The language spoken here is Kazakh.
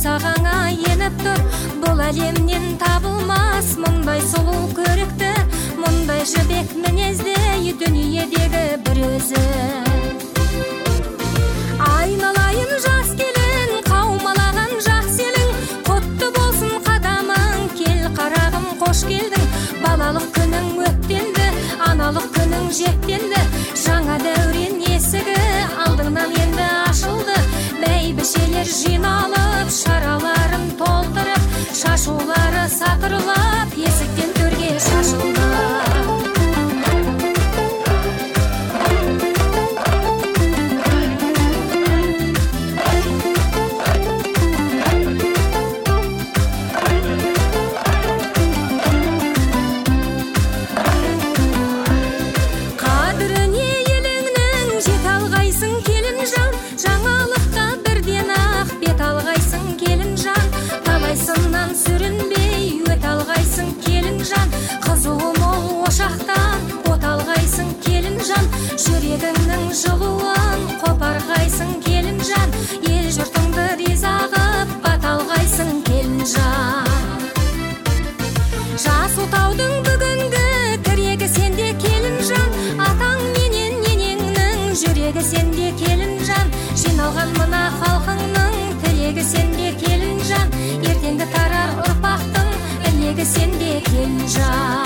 босағаңа еніп тұр. Бұл әлемнен табылмас мұндай сұлу көрікті, мұндай жібек мінезді дүниедегі бір өзі. Айналайын жас келін, қаумалаған жақсы елің, құтты болсын қадамың, кел қарағым қош келдің. Балалық күнің өттенді, аналық күнің жеттенді, жаңа дәурен есігі алдыңнан енді ашылды. Бәйбішелер жиналып, шараларын толтырып, шашулары сатырлап, есіктен төрге шашылды. Сүрінбей өт алғайсың келін жан, қызуы мол ошақтан от алғайсың келін жан, жүрегіңнің жылуын қопарғайсың келін жан, ел жұртыңды риза қып бат алғайсың келін жан. Жас отаудың бүгінгі тірегі сенде келін жан, атаң менен енеңнің жүрегі сенде келін жан, жиналған мына халқыңның тілегі сенде келін жан, ертеңгі тарар ұрпақтың ілегі сенде келін жан.